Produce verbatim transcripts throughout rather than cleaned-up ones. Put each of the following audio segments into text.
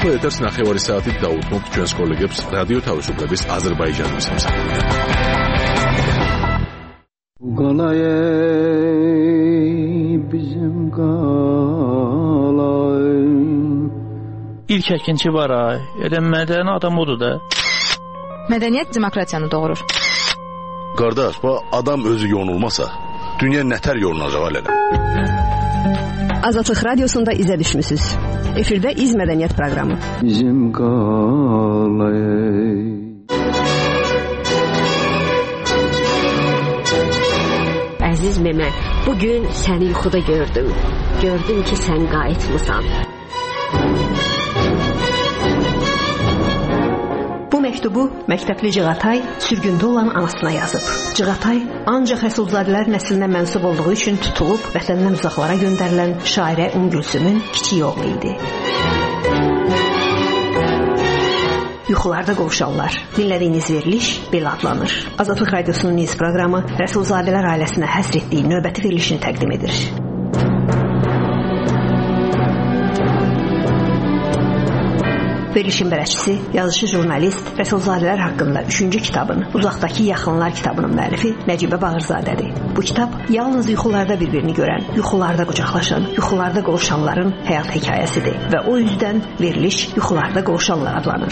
ახლა ეთერს ნახევარი საათით დაუთმობთ ჩვენს კოლეგებს რადიო თავისუფლების აზერბაიჯანის სამსახურიდან. İlk əkinçi var ay. Elə mədəni adam odur da. Mədəniyyət demokratiyanı doğurur. Qardaş, bu adam özü yorulmasa, dünya nətər yorulacaq alələ? Azadlıq Radiosunda izə düşmüsünüz. Efirdə İz Mədəniyyət proqramı. Bizim qalay. Əziz Məmə, bugün səni yuxuda gördüm. Gördüm ki, sən qayıtmısan. Bu məktubu məktəbli Cığatay sürgündə olan anasına yazıb. Cığatay ancaq Rəsulzadələr nəslinə mənsub olduğu üçün tutulub vətəndən uzaqlara göndərilən şairə Ümmü Gülsümün kiçik oğlu idi. Yuxularda qovuşanlar. Dinlədiyiniz veriliş belə adlanır. Azadlıq Radiosunun Niz proqramı Rəsulzadələr ailəsinə həsr etdiyi növbəti verilişini təqdim edir. Verilişin bərəçisi, yazışı jurnalist Rəsulzadələr haqqında üçüncü kitabın, Uzaqdakı Yaxınlar kitabının müəllifi Nəcibə Bağırzadədir. Bu kitab yalnız yuxularda bir-birini görən, yuxularda qucaqlaşan, yuxularda qovuşanların həyat hekayəsidir və o yüzdən veriliş Yuxularda Qovuşanlar adlanır.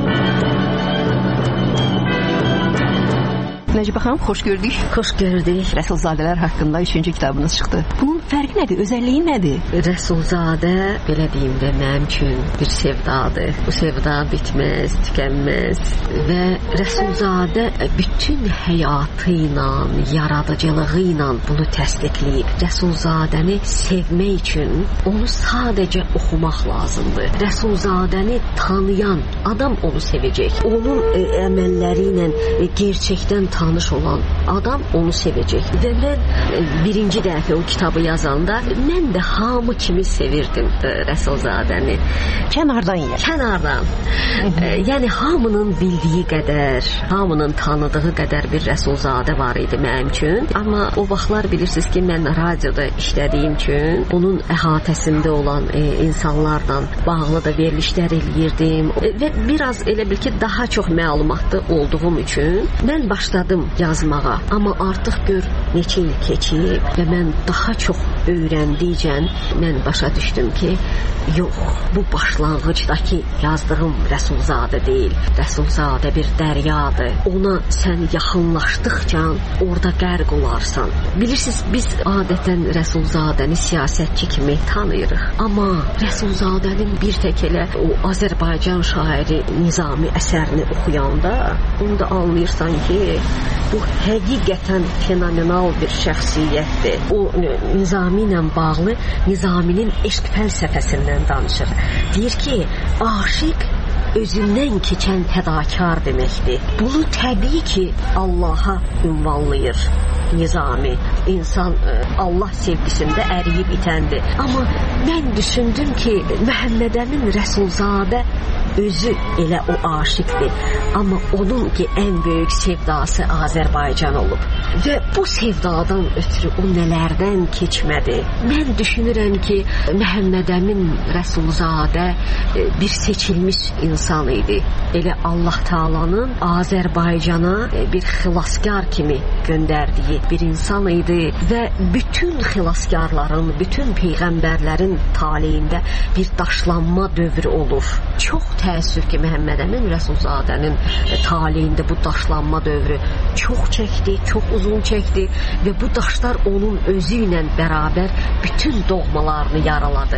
Nəcibə xanım, xoş gördük. Xoş gördük. Rəsulzadələr haqqında üçüncü kitabınız çıxdı. Bunun fərqi nədir, özəlliyi nədir? Rəsulzadə, belə deyim də, mənim üçün bir sevdadır. Bu sevda bitməz, tükənməz və Rəsulzadə bütün həyatı ilə, yaradıcılığı ilə bunu təsdiqləyib. Rəsulzadəni sevmək üçün onu sadəcə oxumaq lazımdır. Rəsulzadəni tanıyan adam onu sevəcək. Onun ə, əməlləri ilə ə, gerçəkdən tanış olan adam onu sevəcək. Və mən birinci dəfə o kitabı yazanda mən də hamı kimi sevirdim Rəsulzadəni. Kənardan yer. Kənardan. e, yəni hamının bildiyi qədər, hamının tanıdığı qədər bir Rəsulzadə var idi mənim üçün. Amma o vaxtlar bilirsiniz ki, mən radioda işlədiyim üçün onun əhatəsində olan e, insanlarla bağlı da verilişlər eləyirdim. E, və biraz elə bil ki, daha çox məlumatlı olduğum üçün mən başladım yazmağa, amma artıq gör neçə il keçib və mən daha çox öyrəndikcə mən başa düşdüm ki, yox, bu başlanğıcdakı yazdığım Rəsulzadə deyil. Rəsulzadə bir dəryadır. Ona sən yaxınlaşdıqca orada qərq olarsan. Bilirsiniz, biz adətən Rəsulzadəni siyasətçi kimi tanıyırıq. Amma Rəsulzadənin bir tək elə o Azərbaycan şairi Nizami əsərini oxuyanda onda anlayırsan ki, bu həqiqətən fenomenal bir şəxsiyyətdir. O Nizami ilə bağlı Nizaminin eşq fəlsəfəsindən danışır. Deyir ki, aşiq özündən keçən fədakar deməkdir. Bunu təbii ki, Allaha ünvanlayır Nizami. İnsan Allah sevgisində əriyib itəndir. Amma mən düşündüm ki, Məhəmməd Əmin Rəsulzadə özü elə o aşiqdir. Amma onun ki, ən böyük sevdası Azərbaycan olub. Və bu sevdadan ötürü o nələrdən keçmədi. Mən düşünürəm ki, Məhəmməd Əmin Rəsulzadə bir seçilmiş insan idi. Elə Allah Taala'nın Azərbaycana bir xilaskar kimi göndərdiyi bir insan idi və bütün xilaskarların, bütün peyğəmbərlərin taleyində bir daşlanma dövrü olur. Çox təəssüf ki, Məhəmməd Əmin Rəsulzadənin taleyində bu daşlanma dövrü çox çəkdi, çox uzun çəkdi və bu daşlar onun özü ilə bərabər bütün doğmalarını yaraladı.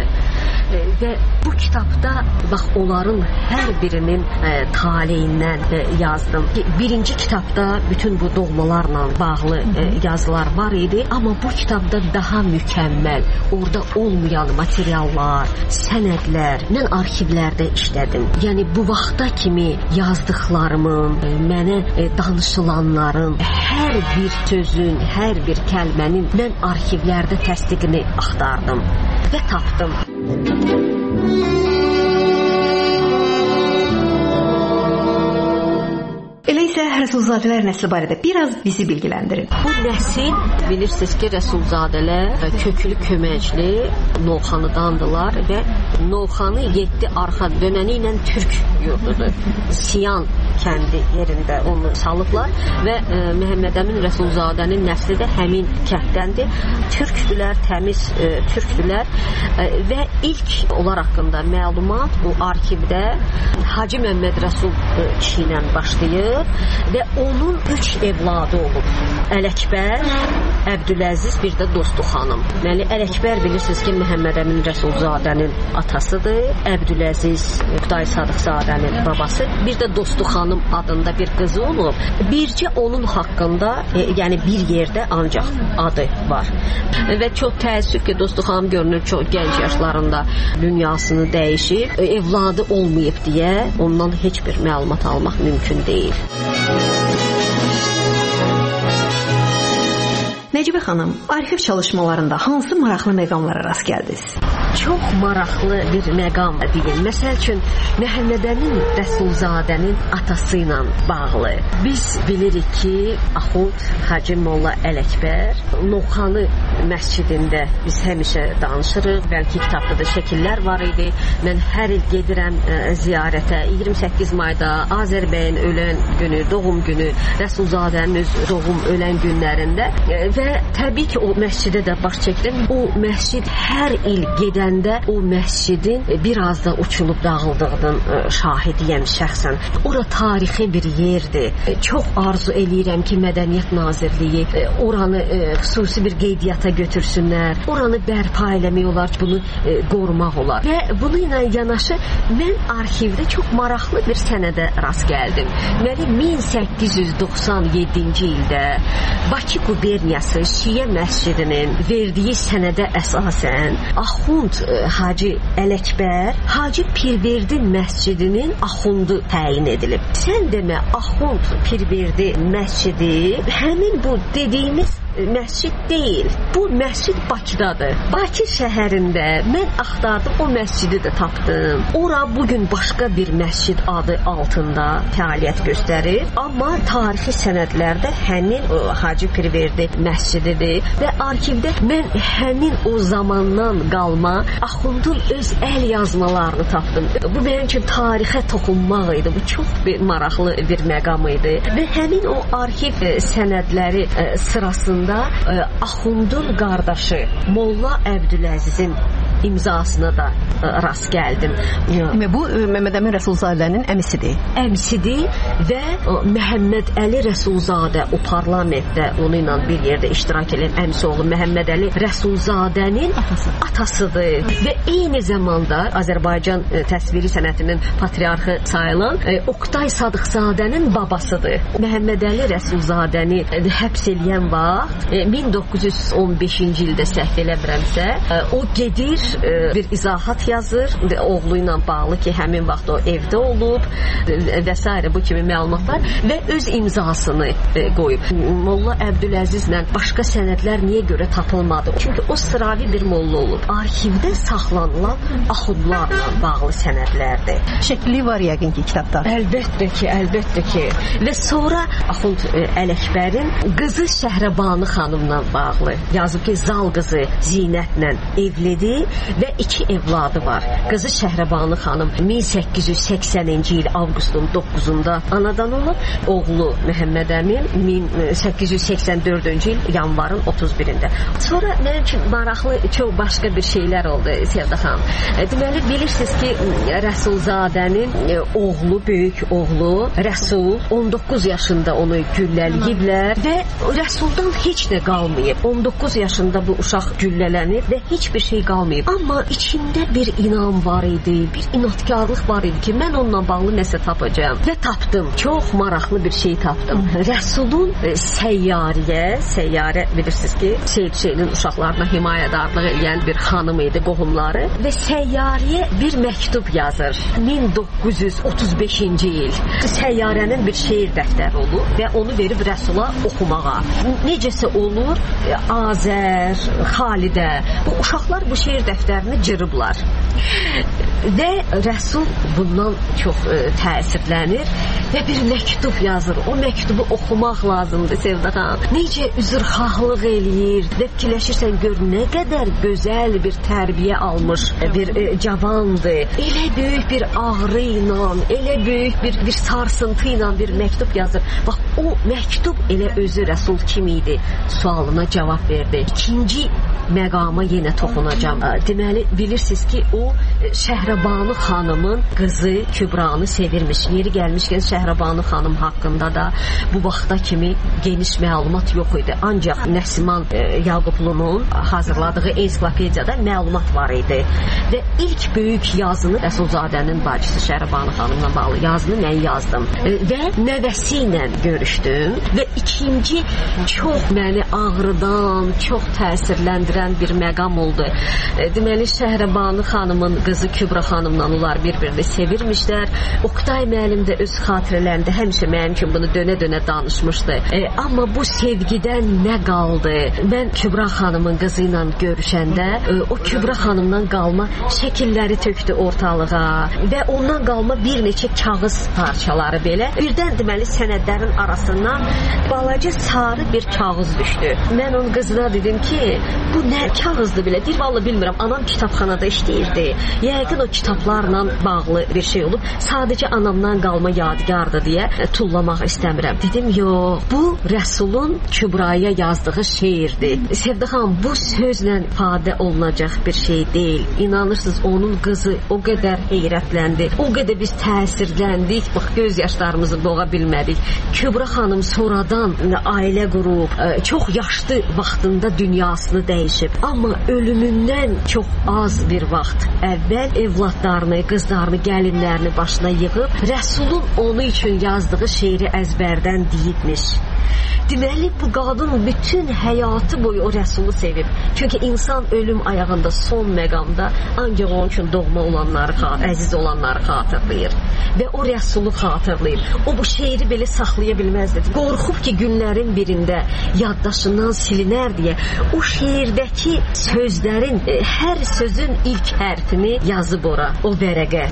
Və bu kitabda bax onların hər birinin e, taleyindən e, yazdım. Birinci kitabda bütün bu doğmalarla bağlı e, yazılar var idi, amma bu kitabda daha mükəmməl, orada olmayan materiallar, sənədlər, mən arxivlərdə işlədim. Yəni bu vaxta kimi yazdıqlarımın, e, mənə e, danışılanların, hər bir sözün, hər bir kəlmənin mən arxivlərdə təsdiqini axtardım və tapdım. Elə isə Rəsulzadələr nəsli barədə biraz bizi bilgiləndirin. Bu nəsil bilirsiniz ki, Rəsulzadələr köklü köməkli Novxanıdandılar və Novxanı yeddi arxa dönəni ilə Türk yurdudur. Siyan kəndi yerində onu salıblar və e, Məhəmməd Əmin Rəsulzadənin nəsli də həmin kənddəndir. Türkdülər, təmiz e, türkdülər e, və ilk onlar haqqında məlumat bu arxivdə Hacı Məmməd Rəsul e, kişi ilə başlayır və onun üç evladı olub. Ələkbər, Əbdüləziz, bir də Dostu xanım. Deməli, Ələkbər bilirsiniz ki, Məhəmməd Əmin Rəsulzadənin atasıdır. Əbdüləziz Oqtay Sadıqzadənin babası. Bir də Dostu xanım adında bir qızı olub. Bircə onun haqqında, e, yəni bir yerdə ancaq adı var. Və çox təəssüf ki, Dostu xanım görünür çox gənc yaşlarında dünyasını dəyişib. E, evladı olmayıb deyə ondan heç bir məlumat almaq mümkün deyil. Nəcibə xanım, arxiv çalışmalarında hansı maraqlı məqamlara rast gəldiniz? Çox maraqlı bir məqam deyil. Məsəl üçün, Məhəmməd Əmin Rəsulzadənin atası ilə bağlı. Biz bilirik ki, Axund Hacı Molla Ələkbər Novxanı məscidində biz həmişə danışırıq. Bəlkə kitabda da şəkillər var idi. Mən hər il gedirəm ə, ziyarətə. iyirmi səkkiz mayda Azərbəyin ölən günü, doğum günü, Rəsulzadənin öz doğum ölən günlərində ə, və təbii ki, o məscidə də baş çəkdim. O məscid hər il gedəndə o məscidin biraz da uçulub dağıldığının şahidiyəm şəxsən. Ora tarixi bir yerdir. Çox arzu eləyirəm ki, Mədəniyyət Nazirliyi oranı xüsusi bir qeydiyyata götürsünlər. Oranı bərpa eləmək olar, bunu qorumaq olar. Və bununla yanaşı mən arxivdə çox maraqlı bir sənədə rast gəldim. Deməli, min səkkiz yüz doxsan yeddinci ildə Bakı quberniyası Şiyə məscidinin verdiyi sənədə əsasən Axund Hacı Ələkbər Hacı Pirverdi məscidinin axundu təyin edilib. Sən demə, Axund Pirverdi məscidi həmin bu dediyimiz məscid deyil. Bu məscid Bakıdadır. Bakı şəhərində mən axtardım, o məscidi də tapdım. Ora bugün başqa bir məscid adı altında fəaliyyət göstərir. Amma tarixi sənədlərdə həmin o, Hacı Pirverdi məscididir və arxivdə mən həmin o zamandan qalma Axundun öz əl yazmalarını tapdım. Bu mənim üçün tarixə toxunmaq idi. Bu çox bir maraqlı bir məqam idi. Və həmin o arxiv sənədləri sırasında Axundun qardaşı Molla Əbdüləzizin imzasına da rast gəldim. Demək, bu Məhəmməd Əmin Rəsulzadənin əmisidir. Əmisidir və Məhəmməd Əli Rəsulzadə o parlamentdə onu ilə bir yerdə iştirak edən əmisi oğlu Məhəmməd Əli Rəsulzadənin Atası. atasıdır və eyni zamanda Azərbaycan təsviri sənətinin patriarxı sayılan Oqtay Sadıqzadənin babasıdır. Məhəmməd Əli Rəsulzadəni həbs eləyən vaxt min doqquz yüz on beşinci ildə səhv eləmirəmsə, o gedir bir izahat yazır oğlu ilə bağlı ki, həmin vaxt o evdə olub və s. bu kimi məlumatlar və öz imzasını qoyub. Molla Əbdüləzizlə başqa sənədlər niyə görə tapılmadı? Çünki o sıravi bir molla olub. Arxivdə saxlanılan axundlarla bağlı sənədlərdir. Şəkli var yəqin ki, kitabda. Əlbəttə ki, əlbəttə ki. Və sonra Axund Ələkbərin qızı Şəhrəbanı xanımla bağlı yazıb ki, Zal qızı Zinətlə evlidir və iki evladı var. Qızı Şəhrəbanı xanım min səkkiz yüz səksəninci il avqustun doqquzunda anadan olub. Oğlu Məhəmməd Əmin min səkkiz yüz səksən dördüncü il yanvarın otuz birində. Sonra mənim üçün maraqlı çox başqa bir şeylər oldu Sevda xanım. Deməli, bilirsiniz ki, Rəsulzadənin oğlu, böyük oğlu Rəsul on doqquz yaşında onu güllələyiblər və Rəsuldan heç nə qalmayıb. on doqquz yaşında bu uşaq güllələnib və heç bir şey qalmayıb. Amma içində bir inam var idi, bir inatkarlıq var idi ki, mən onunla bağlı nəsə tapacağım. Və tapdım. Çox maraqlı bir şey tapdım. Rəsulun səyyariyə, səyyarə bilirsiniz ki, Seyid Hüseynin uşaqlarına himayədarlıq edən bir xanım idi, qohumları və səyyariyə bir məktub yazır. min doqquz yüz otuz beşinci il. Səyyarənin bir şeir dəftəri olur və onu verib Rəsula oxumağa. Necəsə olur, Azər, Xalidə, bu uşaqlar bu şeir dəftərini cırıblar. Və Rəsul bundan çox ə, təsirlənir və bir məktub yazır. O məktubu oxumaq lazımdır Sevda xanım. Necə üzrxahlıq eləyir və fikirləşirsən gör nə qədər gözəl bir tərbiyə almış bir e, cavandır. Elə böyük bir ağrı ilə, elə böyük bir bir sarsıntı ilə bir məktub yazır. Bax o məktub elə özü Rəsul kim idi sualına cavab verdi. İkinci məqama yenə toxunacağam. Deməli bilirsiniz ki o Şəhrəbanu xanımın qızı Kübranı sevirmiş. Yeri gəlmişkən Şəhrəbanu xanım haqqında da bu vaxta kimi geniş məlumat yox idi. Ancaq Nəsiman e, Yaqublunun hazırladığı ensiklopediyada məlumat var idi. Və ilk böyük yazını Rəsulzadənin bacısı Şəhrəbanu xanımla bağlı yazını mən yazdım. E, və nəvəsi ilə görüşdüm və ikinci çox məni ağrıdan, çox təsirləndirən bir məqam oldu. E, deməli Şəhrəbanu xanımın qızı Kübra xanımla onlar bir-birini sevirmişlər. Oktay müəllim də öz xatirələrində həmişə mənim üçün bunu dönə-dönə danışmışdı. E, amma bu sevgidən nə qaldı? Mən Kübra xanımın qızı ilə görüşəndə e, o Kübra xanımdan qalma şəkilləri tökdü ortalığa və ondan qalma bir neçə kağız parçaları belə. Birdən deməli sənədlərin arasından balaca sarı bir kağız düşdü. Mən onun qızına dedim ki, bu nə kağızdır belə? Deyir, vallahi bilmirəm. Anam kitabxanada işləyirdi. Yəqin o kitablarla bağlı bir şey olub. Sadəcə anamdan qalma yadigardır deyə e, tullamaq istəmirəm. Dedim, yox, bu Rəsulun Kübraya yazdığı şeirdir. Sevda xanım, bu sözlə ifadə olunacaq bir şey deyil. İnanırsınız, onun qızı o qədər heyrətləndi, o qədər biz təsirləndik, bax göz yaşlarımızı boğa bilmədik. Kübra xanım sonradan ailə qurub, e, çox yaşlı vaxtında dünyasını dəyişib. Amma ölümündən çox az bir vaxt əvvəl evladlarını, qızlarını, gəlinlərini başına yığıb Rəsulun onu üçün yazdığı şeiri əzbərdən deyibmiş. Deməli bu qadın bütün həyatı boyu o Rəsulu sevib. Çünki insan ölüm ayağında son məqamda ancaq onun üçün doğma olanları, əziz olanları xatırlayır. Və o Rəsulu xatırlayır. O bu şeiri belə saxlaya bilməzdi. Qorxub ki, günlərin birində yaddaşından silinər deyə o şeirdəki sözlərin, hər sözün ilk hərfini yazıb ora, o vərəqə.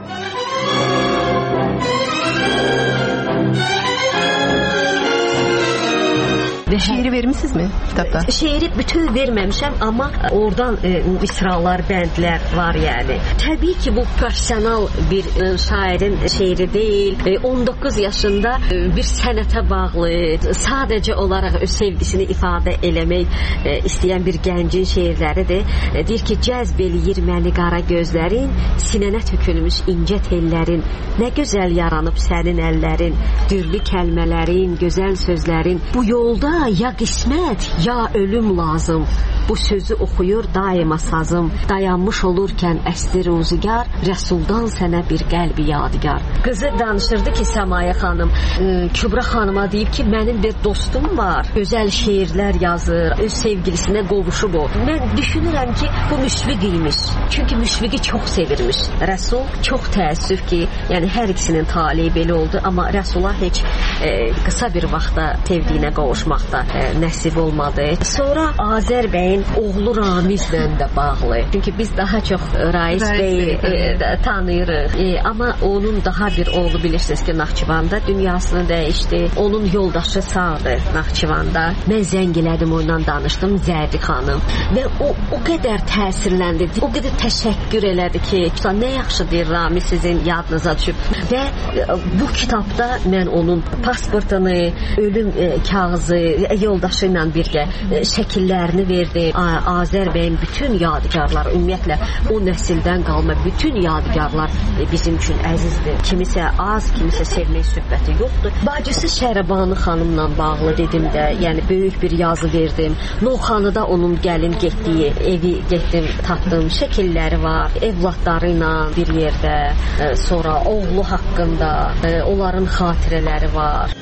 Şeiri vermişsizmi kitabda? Şeiri bütün verməmişəm, amma oradan e, misralar, bəndlər var yəni. Təbii ki, bu professional bir e, şairin şeiri deyil. E, on doqquz yaşında e, bir sənətə bağlı, sadəcə olaraq öz sevgisini ifadə eləmək e, istəyən bir gəncin şeirləridir. E, deyir ki, cəzb eləyir məni qara gözlərin, sinənə tökülmüş incə tellərin, nə gözəl yaranıb sənin əllərin, dürlü kəlmələrin, gözəl sözlərin, bu yolda ya qismət, ya ölüm lazım. Bu sözü oxuyur daima sazım. Dayanmış olurkən əsli ruzigar, Rəsuldan sənə bir qəlbi yadigar. Qızı danışırdı ki, Səmaya xanım, e, Kübra xanıma deyib ki, mənim bir dostum var. Gözəl şeirlər yazır, öz sevgilisinə qovuşub o. Mən düşünürəm ki, bu Müşfiq imiş. Çünki Müşfiqi çox sevirmiş. Rəsul çox təəssüf ki, yəni hər ikisinin taleyi belə oldu, amma Rəsula heç e, qısa bir vaxtda sevdiyinə qovuşmaqda e, nəsib olmadı. Sonra Azər bəyin oğlu Ramizlə də bağlı. Çünki biz daha çox Rais bəyi e, tanıyırıq. E, amma onun daha bir oğlu bilirsiniz ki, Naxçıvanda dünyasını dəyişdi. Onun yoldaşı sağdır Naxçıvanda. Mən zəng elədim, ondan danışdım, Zərdi xanım. Və o, o qədər təsirləndi, o qədər təşəkkür elədi ki, nə yaxşı deyir Ramiz sizin yadınıza düşüb. Və e, bu kitabda mən onun pasportunu, ölüm e, kağızı, e, yoldaşı ilə birgə e, şəkillərini verdim. Azər bəyin bütün yadigarlar, ümumiyyətlə o nəsildən qalma bütün yadigarlar bizim üçün əzizdir. Kimisə az, kimisə sevmək söhbəti yoxdur. Bacısı Şəhrəbanu xanımla bağlı dedim də, yəni böyük bir yazı verdim. Novxanıda onun gəlin getdiyi evi getdim, tapdım, şəkilləri var, evladları ilə bir yerdə, sonra oğlu haqqında, onların xatirələri var.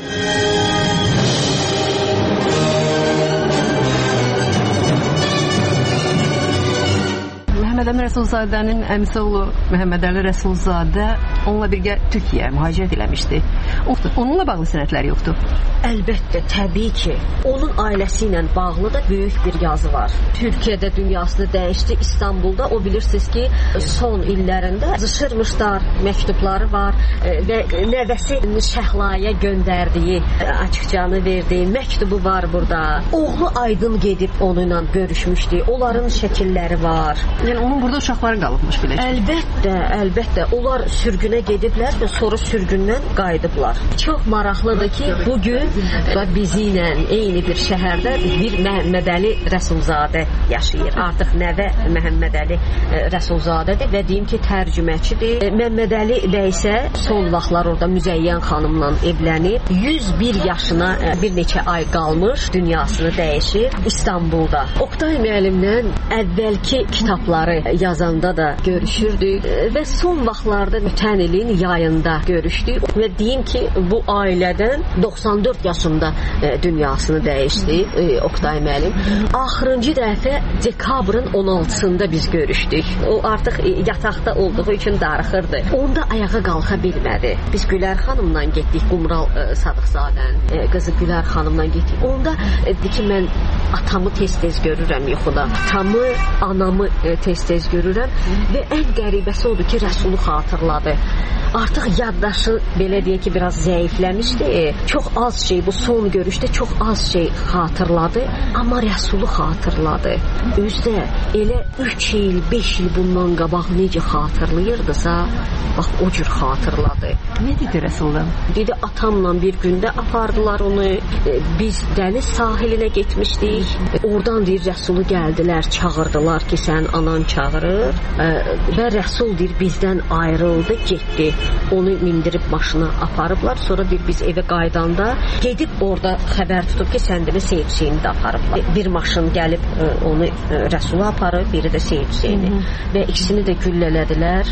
Məhəmməd Əmin Rəsulzadənin əmisi oğlu Məhəmməd Əli Rəsulzadə onunla birgə Türkiyəyə mühacirət eləmişdi. Onunla bağlı sənədləri yoxdur. Əlbəttə, təbii ki. Onun ailəsi ilə bağlı da böyük bir yazı var. Türkiyədə dünyasını dəyişdi. İstanbulda o bilirsiniz ki, son illərində yazışırmışlar, məktubları var və nəvəsi Şəhlaya göndərdiyi, açıqcanı verdiyi məktubu var burada. Oğlu Aydın gedib onunla görüşmüşdü. Onların şəkilləri var. Yəni onun burada uşaqları qalıbmış biləcək. Əlbəttə, əlbəttə. Onlar sürgünə gediblər və sonra sürgündən qayıdıblar. Çox maraqlıdır ki, bugün bizi ilə eyni bir şəhərdə bir Məhəmməd Əli Rəsulzadə yaşayır. Artıq nəvə Məhəmməd Əli Rəsulzadədir və deyim ki, tərcüməçidir. Məhəmməd Əli bəy isə son vaxtlar orada Müzəyyən xanımla evlənib. yüz bir yaşına bir neçə ay qalmış, dünyasını dəyişib İstanbulda. Oktay müəllimlə əvvəlki kitabları yazanda da görüşürdük və son vaxtlarda ötən ilin yayında görüşdük və deyim ki, bu ailədən doxsan dörd yaşında dünyasını dəyişdi Oktay müəllim. Axırıncı dəfə dekabrın on altısında biz görüşdük. O artıq yataqda olduğu üçün darıxırdı. Onda ayağa qalxa bilmədi. Biz Gülər xanımla getdik, Qumral Sadıqzadənin qızı Gülər xanımla getdik. Onda dedi ki, mən atamı tez-tez görürəm yuxuda. Atamı, anamı tez-tez görürəm və ən qəribəsi odur ki, Rəsulu xatırladı. Artıq yaddaşı belə deyək ki, biraz zəifləmişdi. Çox az şey, bu son görüşdə çox az şey xatırladı, amma Rəsulu xatırladı. Özdə elə üç il, beş il bundan qabaq necə xatırlayırdısa, bax o cür xatırladı. Nə dedi Rəsuldan? Dedi, atamla bir gündə apardılar onu. Biz dəniz sahilinə getmişdik. Oradan deyir, Rəsulu gəldilər, çağırdılar ki, sən anan çağırır. Və Rəsul deyir, bizdən ayrıldı, getdi. Onu mindirib maşına aparıblar. Sonra deyir, biz evə qaydanda gedib orada xəbər tutub ki, səndini Seyid Hüseyni də aparıblar. Bir maşın gəlib onu Rəsulu aparıb, biri də Seyid Hüseyni. Və ikisini də güllələdilər.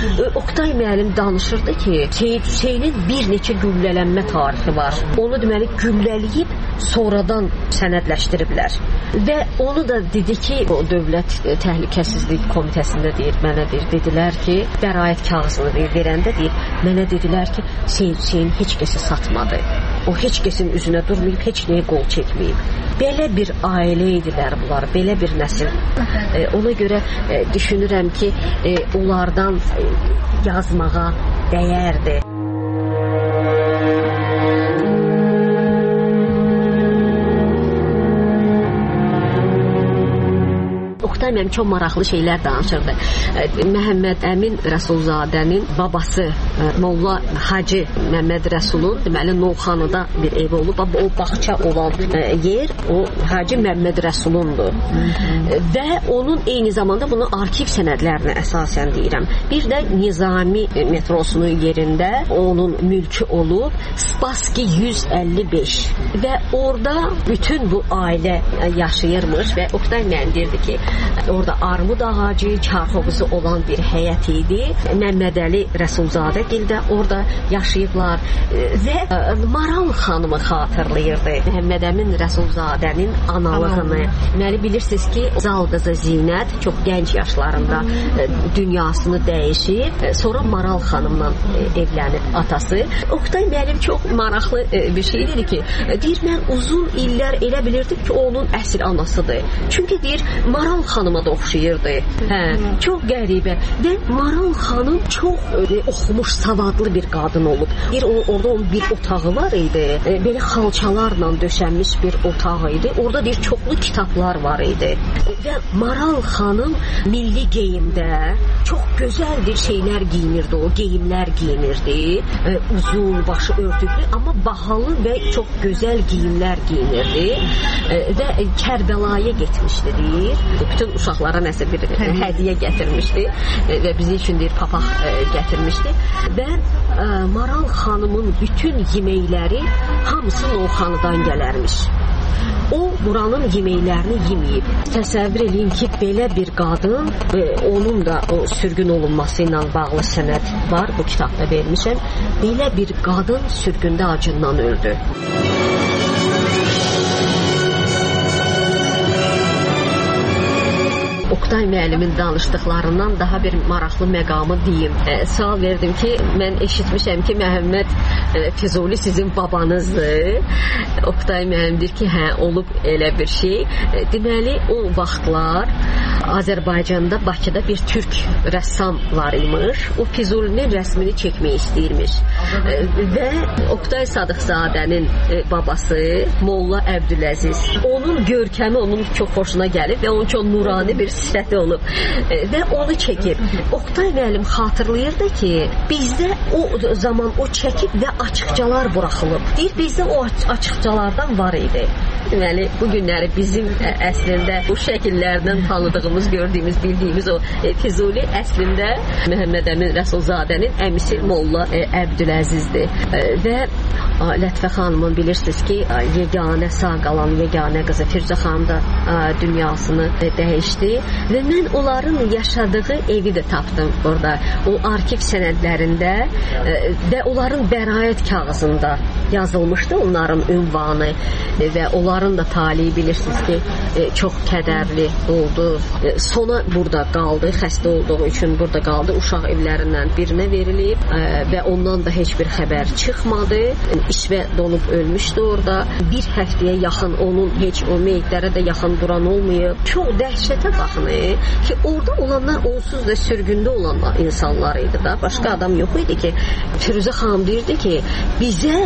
Oktay müəllim danışırdı ki, Seyid Hüseynin bir neçə güllələnmə tarixi var. Onu deməli güllələyib sonradan sənədləşdiriblər. Və onu da dedi ki, o Dövlət Təhlükəsizlik Komitəsində deyir, mənə deyir, dedilər ki, bəraət kağızını deyir, verəndə deyir, mənə dedilər ki, Seyid Hüseyin heç kəsi satmadı. O heç kəsin üzünə durmayıb, heç nəyə qol çəkməyib. Belə bir ailə idilər bunlar, belə bir nəsil. E, ona görə e, düşünürəm ki, e, onlardan e, yazmağa dəyərdi. Oktay müəllim çox maraqlı şeylər danışırdı. Məhəmməd Əmin Rəsulzadənin babası Molla Hacı Məmməd Rəsulun deməli Novxanıda bir ev olub. O bağça olan yer o Hacı Məmməd Rəsulundur. Və onun eyni zamanda bunu arxiv sənədlərinə əsasən deyirəm. Bir də Nizami metrosunun yerində onun mülkü olub Spassky yüz əlli beş və orada bütün bu ailə yaşayırmış və Oktay müəllim deyirdi ki, orada armud ağacı, çarxovuzu olan bir həyət idi. Məhəmməd Əli Rəsulzadə gildə orada yaşayıblar və Maral xanımı xatırlayırdı. Məhəmməd Əmin Rəsulzadənin analığını. Deməli bilirsiniz ki, Zal qızı Zinət çox gənc yaşlarında dünyasını dəyişib, sonra Maral xanımla evlənib atası. Oktay müəllim çox maraqlı bir şey dedi ki, deyir mən uzun illər elə bilirdim ki, onun əsl anasıdır. Çünki deyir Maral xanıma da oxşayırdı. Hə, çox qəribə. Və Maral xanım çox e, oxumuş, savadlı bir qadın olub. Bir o, orada onun bir otağı var idi. E, belə xalçalarla döşənmiş bir otağı idi. Orada bir çoxlu kitablar var idi. E, və Maral xanım milli geyimdə çox gözəl bir şeylər giyinirdi o. Geyimlər giyinirdi. E, uzun, başı örtüklü, amma bahalı və çox gözəl geyimlər giyinirdi. E, və Kərbəlaya getmişdi deyir. Bütün uşaqlara nəsə bir hədiyyə gətirmişdi və bizi üçün deyir papaq gətirmişdi və Maral xanımın bütün yeməkləri hamısı Novxanıdan gələrmiş. O buranın yeməklərini yeməyib. Təsəvvür edin ki, belə bir qadın, onun da o sürgün olunması ilə bağlı sənəd var, bu kitabda vermişəm. Belə bir qadın sürgündə acından öldü. Oqtay müəllimin danışdıqlarından daha bir maraqlı məqamı deyim. E, sual verdim ki, mən eşitmişəm ki, Məhəmməd e, Füzuli sizin babanızdır. Oqtay müəllim deyir ki, hə, olub elə bir şey. E, deməli, o vaxtlar Azərbaycanda, Bakıda bir türk rəssam var imiş. O Füzulinin rəsmini çəkmək istəyirmiş. E, və Oqtay Sadıqzadənin e, babası Molla Əbdüləziz. Onun görkəmi onun çox xoşuna gəlib və onun çox nurani bir sifəti olub. E, və onu çəkib. Oqtay müəllim xatırlayırdı ki, bizdə o zaman o çəkib və açıqcalar buraxılıb. Deyir, bizdə o açıqcalardan var idi. Deməli, bu günləri bizim ə, əslində bu şəkillərdən tanıdığımız, gördüyümüz, bildiyimiz o e, Füzuli əslində Məhəmməd Əmin Rəsulzadənin əmisi Molla e, Əbdüləzizdir. E, və a, Lətifə xanımın bilirsiniz ki, a, yeganə sağ qalan yeganə qızı Firuzə xanım da a, dünyasını e, dəyişdi və mən onların yaşadığı evi də tapdım burada. O arxiv sənədlərində e, və onların bəraət kağızında yazılmışdı onların ünvanı e, və onların da talihi bilirsiniz ki, e, çox kədərli oldu. E, sona burada qaldı, xəstə olduğu üçün burada qaldı. Uşaq evlərindən birinə verilib e, və ondan da heç bir xəbər çıxmadı. E, işvə donub ölmüşdü orada. Bir həftəyə yaxın onun heç o meyitlərə də yaxın duran olmayıb. Çox dəhşətə baxın e, ki, orada olanlar onsuz da sürgündə olan insanlar idi da. Başqa adam yox idi ki. Firuzə xanım deyirdi ki, bizə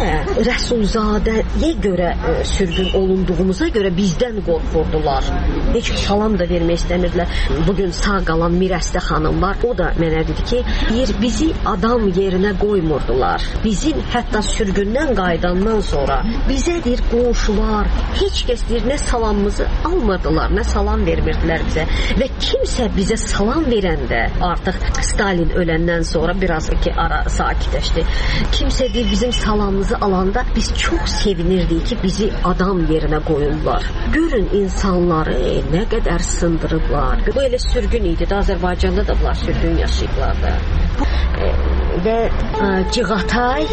Rəsulzadəyə görə e, sürgün olunduğumuza görə bizdən qorxurdular. Heç salam da vermək istəmirdilər. Bugün sağ qalan Mirəstə xanım var. O da mənə dedi ki, yer bizi adam yerinə qoymurdular. Bizim hətta sürgündən qayıdandan sonra bizə deyir qonşular, heç kəs deyir nə salamımızı almırdılar, nə salam vermirdilər bizə. Və kimsə bizə salam verəndə, artıq Stalin öləndən sonra biraz ki ara sakitləşdi. Kimsə deyir bizim salamımızı alanda biz çox sevinirdik ki, bizi adam yerinə qoyurlar. Görün insanları nə qədər sındırıblar. Bu elə sürgün idi də, Azərbaycanda da bunlar sürgün yaşayıblar da. E, və e, Cığatay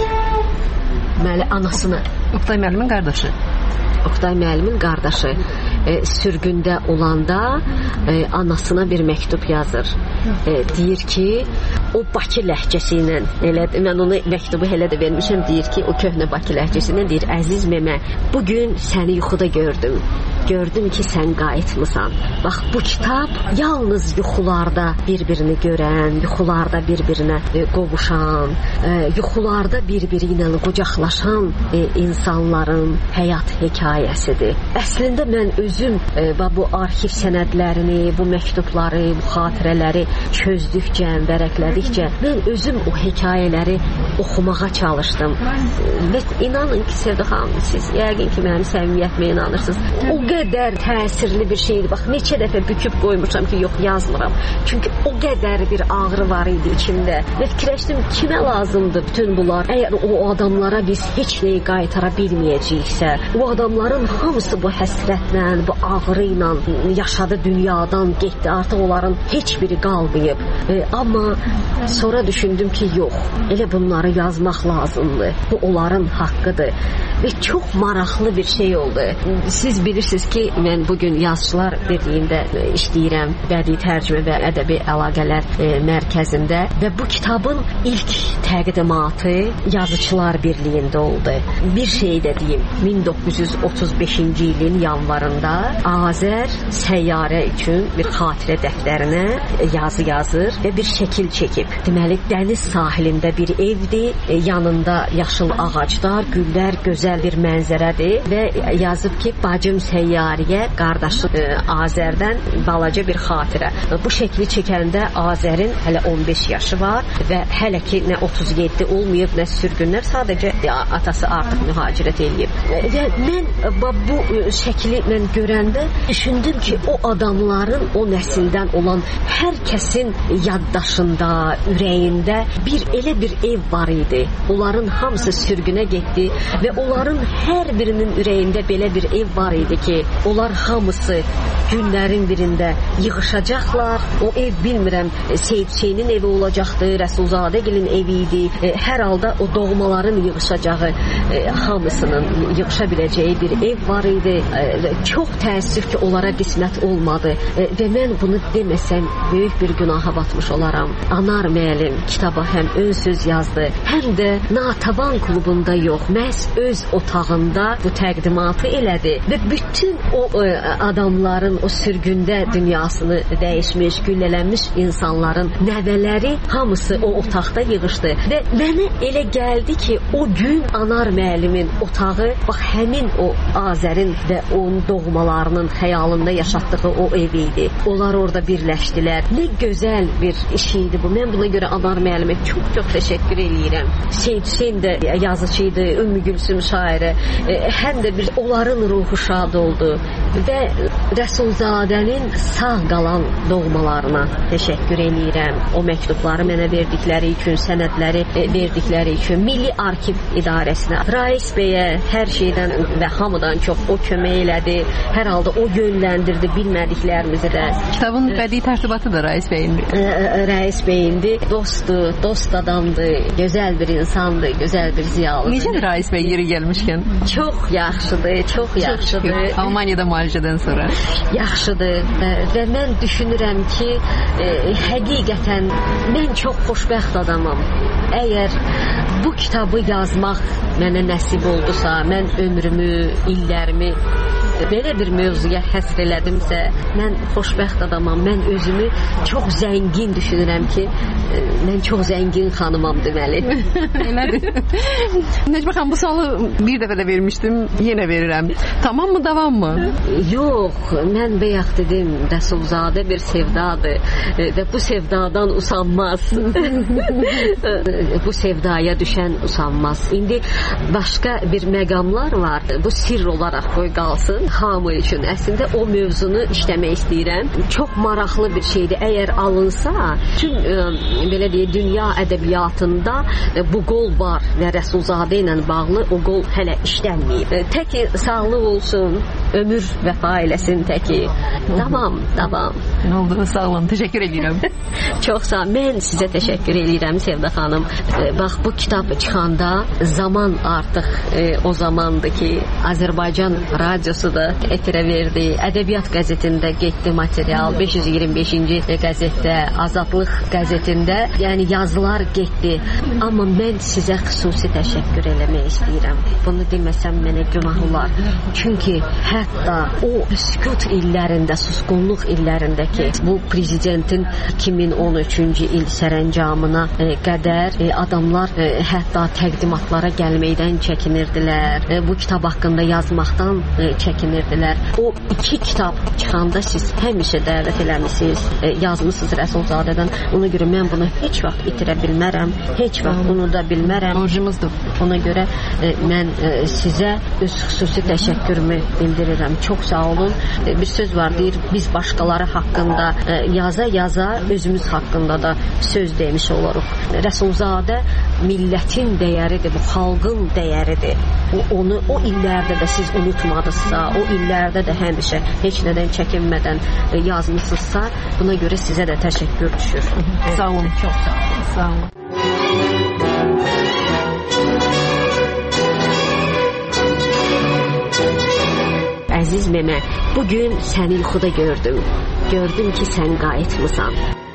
deməli anasını, Oqtay müəllimin qardaşı. Oqtay müəllimin qardaşı e, sürgündə olanda e, anasına bir məktub yazır. E, deyir ki, o Bakı ləhcəsi ilə, elə, mən onu məktubu elə də vermişəm, deyir ki, o köhnə Bakı ləhcəsi ilə deyir, əziz memə, bugün səni yuxuda gördüm. Gördüm ki, sən qayıtmısan. Bax, bu kitab yalnız yuxularda bir-birini görən, yuxularda bir-birinə e, qovuşan, e, yuxularda bir-biri ilə qucaqlaşan e, insanların həyat hekayəsidir. Əslində mən özüm e, bu arxiv sənədlərini, bu məktubları, bu xatirələri çözdükcə, vərəqlədikcə mən özüm o hekayələri oxumağa çalışdım. Və inanın ki, Sevda xanım, siz yəqin ki, mənim səmimiyyətimə inanırsınız. O qədər təsirli bir şeydir. Bax, neçə dəfə büküb qoymuşam ki, yox, yazmıram. Çünki o qədər bir ağrı var idi içimdə. Və fikirləşdim, kimə lazımdır bütün bunlar? Əgər o adamlara biz heç nəyi qaytara bilməyəcəksə, o adamların hamısı bu həsrətlə, bu ağrı ilə yaşadı, dünyadan getdi. Artıq onların heç biri qalmayıb. E, amma sonra düşündüm ki, yox, elə bunları yazmaq lazımdır. Bu onların haqqıdır. Və çox maraqlı bir şey oldu. Siz bilirsiniz ki, mən bugün Yazıçılar Birliyində işləyirəm, bədii tərcümə və ədəbi əlaqələr e, mərkəzində və bu kitabın ilk təqdimatı Yazıçılar Birliyində oldu. Bir şey də deyim, min doqquz yüz otuz beşinci ilin yanvarında Azər səyyarə üçün bir xatirə dəftərinə yazı yazır və bir şəkil çəkib. Deməli, dəniz sahilində bir evdir, e, yanında yaşıl ağaclar, güllər, gözəl bir mənzərədir və yazıb ki, bacım səyyariyə, qardaşı e, Azərdən balaca bir xatirə. Bu şəkli çəkəndə Azərin hələ on beş yaşı var və hələ ki nə otuz yeddi olmayıb, nə sürgünlər, sadəcə ya, atası artıq mühacirət eləyib. Və mən bu şəkli mən görəndə düşündüm ki, o adamların, o nəsildən olan hər kəsin yaddaşında, ürəyində bir elə bir ev var idi. Onların hamısı sürgünə getdi və onlar onların hər birinin ürəyində belə bir ev var idi ki, onlar hamısı günlərin birində yığışacaqlar. O ev bilmirəm Seyid Hüseynin evi olacaqdı, Rəsulzadəgilin evi idi. E, hər halda o doğmaların yığışacağı, e, hamısının yığışa biləcəyi bir ev var idi. E, çox təəssüf ki, onlara qismət olmadı. E, və mən bunu deməsəm böyük bir günaha batmış olaram. Anar müəllim kitaba həm ön söz yazdı, həm də Natavan klubunda yox, məhz öz otağında bu təqdimatı elədi və bütün o e, adamların o sürgündə dünyasını dəyişmiş, güllələnmiş insanların nəvələri hamısı o otaqda yığışdı və mənə elə gəldi ki, o gün Anar müəllimin otağı bax həmin o Azərin və onun doğmalarının xəyalında yaşatdığı o ev idi. Onlar orada birləşdilər. Nə gözəl bir iş idi bu. Mən buna görə Anar müəllimə çox-çox təşəkkür edirəm. Seyid Hüseyn də yazıcı idi, Ümmü Gülsüm şairi. E, həm də bir onların ruhu şad oldu və Rəsulzadənin sağ qalan doğmalarına təşəkkür edirəm. O məktubları mənə verdikləri üçün, sənədləri e, verdikləri üçün Milli Arxiv İdarəsinə, Rais bəyə hər şeydən və hamıdan çox o kömək elədi. Hər halda o yönləndirdi bilmədiklərimizi də. Kitabın bədii tərtibatı da Rais bəyindi. E, e, Rais bəyindi. Dostdur, dost adamdı, gözəl bir insandı, gözəl bir ziyalıdır. Necədir Rais bəy yeri gəlmişkən? Çox yaxşıdır, çox yaxşıdır. Çox Almaniyada müalicədən sonra. Yaxşıdır və mən düşünürəm ki, e, həqiqətən mən çox xoşbəxt adamam. Əgər bu kitabı yazmaq mənə nəsib oldusa, mən ömrümü, illərimi belə bir mövzuya həsr elədimsə, mən xoşbəxt adamam. Mən özümü çox zəngin düşünürəm ki, mən çox zəngin xanımam deməli. Elədir. Necmə xanım, bu sualı bir dəfə də vermişdim, yenə verirəm. Tamam mı, davam mı? Yox, mən bayaq dedim, Rəsulzadə bir sevdadır və bu sevdadan usanmaz. Bu sevdaya düşən usanmaz. İndi başqa bir məqamlar var. Bu sirr olaraq qoy qalsın. Hamı üçün əslində o mövzunu işləmək istəyirəm. Çox maraqlı bir şeydir. Əgər alınsa, tüm e, belə deyə dünya ədəbiyyatında e, bu qol var və Rəsulzadə ilə bağlı o qol hələ işlənməyib. E, təki sağlıq olsun, ömür vəfa eləsin təki. Davam, davam. Nə oldu? Sağ olun. Təşəkkür edirəm. Çox sağ. Mən sizə təşəkkür edirəm Sevda xanım. E, bax bu kitab çıxanda zaman artıq e, o zamandı ki, Azərbaycan radiosu da efirə verdi. Ədəbiyyat qəzetində getdi material. beş yüz iyirmi beşinci qəzetdə, Azadlıq qəzetində, yəni yazılar getdi. Amma mən sizə xüsusi təşəkkür eləmək istəyirəm. Bunu deməsəm mənə günah olar. Çünki hətta o sükut illərində, susqunluq illərindəki bu prezidentin iki min on üçüncü il sərəncamına e, qədər e, adamlar e, hətta təqdimatlara gəlməkdən çəkinirdilər. E, bu kitab haqqında yazmaqdan e, çəkinirdilər. O iki kitab çıxanda siz həmişə dəvət eləmisiniz, e, yazmısınız Rəsulzadədən. Ona görə mən bunu heç vaxt itirə bilmərəm, heç vaxt unuda bilmərəm. Borcumuzdur. Ona görə e, mən e, sizə öz xüsusi təşəkkürümü bildirirəm. Çox sağ olun. E, bir söz var, deyir, biz başqaları haqqında e, yaza-yaza özümüz haqqında da söz demiş oluruq. Rəsulzadə millətin dəyəridir, bu xalqın dəyəridir. O, onu o illərdə də siz unutmadınızsa, o illərdə də həmişə heç nədən çəkinmədən e, yazmısınızsa, buna görə sizə də təşəkkür düşür. Sağ olun. Çox sağ olun. Sağ olun. Əziz memə, bugün səni yuxuda gördüm. Gördüm ki, sən qayıtmısan.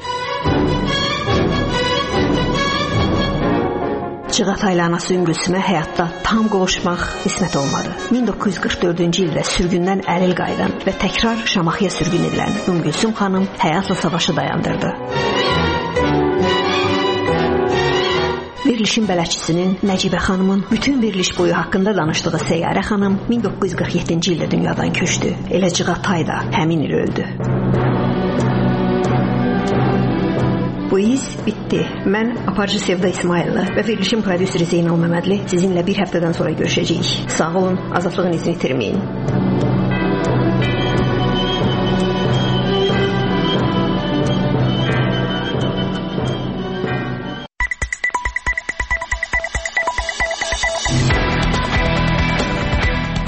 Cığatayla anası Üngülsümə həyatda tam qovuşmaq qismət olmadı. min doqquz yüz qırx dördüncü ildə sürgündən əlil qayıdan və təkrar Şamaxıya sürgün edilən Üngülsüm xanım həyatla savaşı dayandırdı. Verilişin bələdçisinin Nəcibə xanımın bütün veriliş boyu haqqında danışdığı Səyyarə xanım min doqquz yüz qırx yeddinci ildə dünyadan köçdü. Elə Cığatay da həmin il öldü. Bu iz bitdi. Mən aparıcı Sevda İsmayıllı və verilişin prodüseri Zeynal Məmmədli sizinlə bir həftədən sonra görüşəcəyik. Sağ olun, azadlığın izini itirməyin.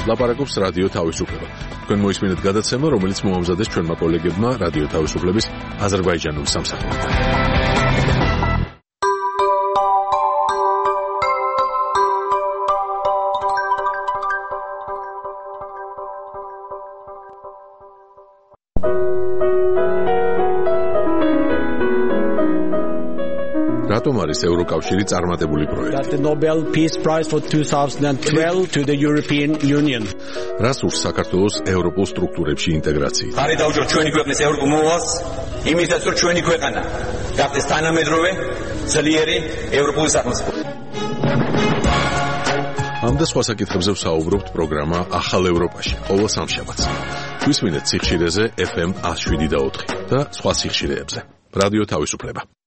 ლაპარაკობს რადიო თავისუფლება. თქვენ მოისმინეთ გადაცემა, რომელიც მოამზადეს ჩვენმა კოლეგებმა რადიო თავისუფლების აზერბაიჯანული სამსახურიდან. რატომ არის ევროკავშირი წარმატებული პროექტი? The Nobel Peace Prize for twenty twelve to the European Union. რას ურს საქართველოს ევროპულ სტრუქტურებში ინტეგრაცია? არის დაუჯეროთ ჩვენი ქვეყნის ევროპულ მოვალს, იმისათვის რომ ჩვენი ქვეყანა გახდეს თანამედროვე, ძლიერი ევროპული სახელმწიფო. ამ და სხვა საკითხებზე ვსაუბრობთ პროგრამა ახალ ევროპაში, ყოველ სამშაბათს. გვისმინეთ სიხშირეზე ეფ ემ one oh seven და ოთხი და სხვა სიხშირეებზე. რადიო თავისუფლება.